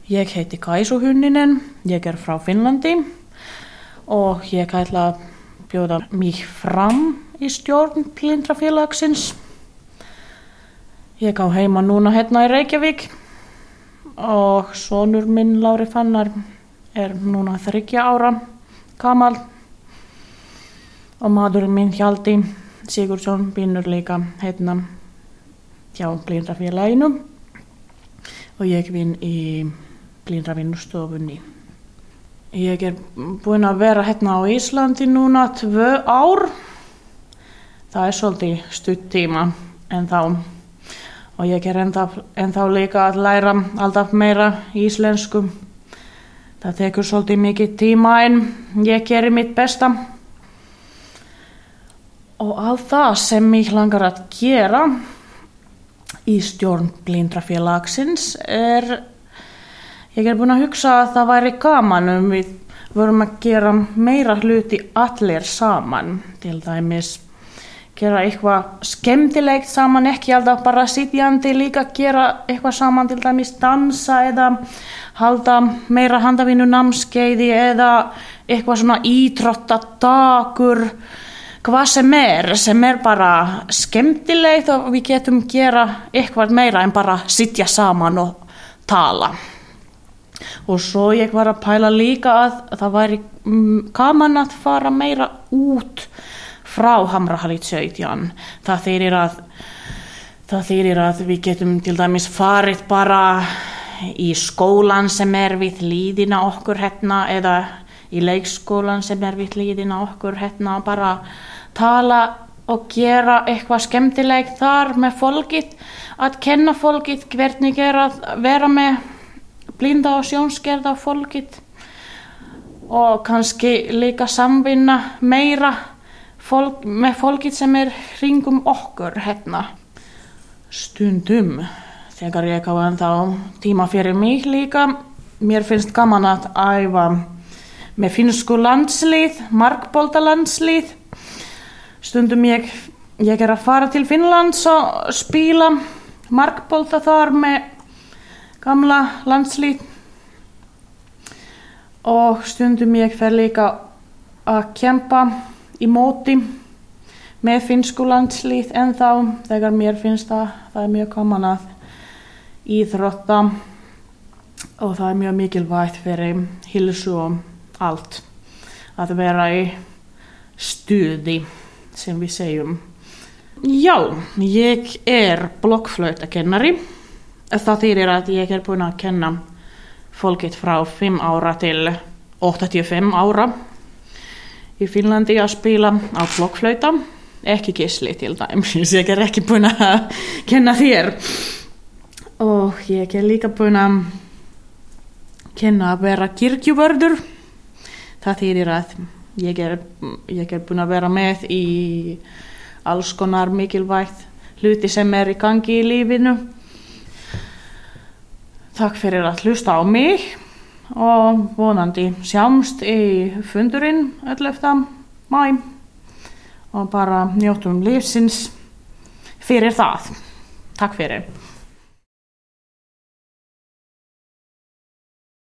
Ég heiti Kaisu Hynninen, ég frá Finnlandi og ég ætla að bjóða mig fram í stjórn Blindrafélagsins. Ég á heima núna hérna í Reykjavík og sonur minn Lári Fannar núna 30 ára gamall og maðurinn minn Hjalti Sigurðsson vinnur líka hérna hjá Blindrafélaginu og ég vinn í Blindravinnustofunni. Ég búin að vera hérna á Íslandi núna 2 ár. Það svolítið stutt tíma ennþá og ég ennþá líka að læra alltaf meira íslensku. Það tekur svolítið mikið tíma en ég geri mitt besta. Og allt það sem mig langar að gera í stjórn Blindrafélagsins ég búin að hugsa að það væri gaman við vorum að gera meira hluti allir saman, til dæmis gera eitthvað skemmtilegt saman, ekki alltaf bara sitjandi, líka gera eitthvað saman, til dæmis dansa eða halda meira handavinnunámskeiði eða eitthvað svona íþróttadagur, hvað sem bara skemmtilegt og við getum gera eitthvað meira en bara sitja saman og tala. Og svo ég var að pæla líka að það væri gaman að fara meira út frá Hamrahalli 17. Það þýðir að við getum til dæmis farið bara í skólan sem við hliðina okkur hérna eða í leikskólan sem við hliðina okkur hérna, bara tala og gera eitthvað skemmtilegt þar með fólkið, að kenna fólkið hvernig að vera með blinda og sjónskerða fólkið og kannski líka samvinna meira með fólkið sem hringum okkur hérna. Stundum þegar ég á ennþá tíma fyrir mig líka, mér finnst gaman að æfa með finnsku landslið, markboltalandslið. Stundum ég að fara til Finnlands og spila markbolta þar með gamla landslið og stundum ég fer líka að kempa í móti með finnsku landslið ennþá þegar mér finnst það mjög gaman að íþrótta og það mjög mikilvægt fyrir heilsu og allt að vera í stuði sem við segjum. Já, ég blokkflautakennari. Það þýðir að ég búin að kenna fólkið frá 5 ára til 85 ára í Finnlandi að spila á blokkflauta, ekki geisli til dæmis, ég ekki búin að kenna þér. Og ég líka búin að kenna að vera kirkjuvörður. Það þýðir að ég búin að vera með í alls konar mikilvægt hluti sem í gangi í lífinu. Takk fyrir að hlusta á mig og vonandi sjáumst í fundurinn 11. maí og bara njótum lífsins fyrir það. Takk fyrir.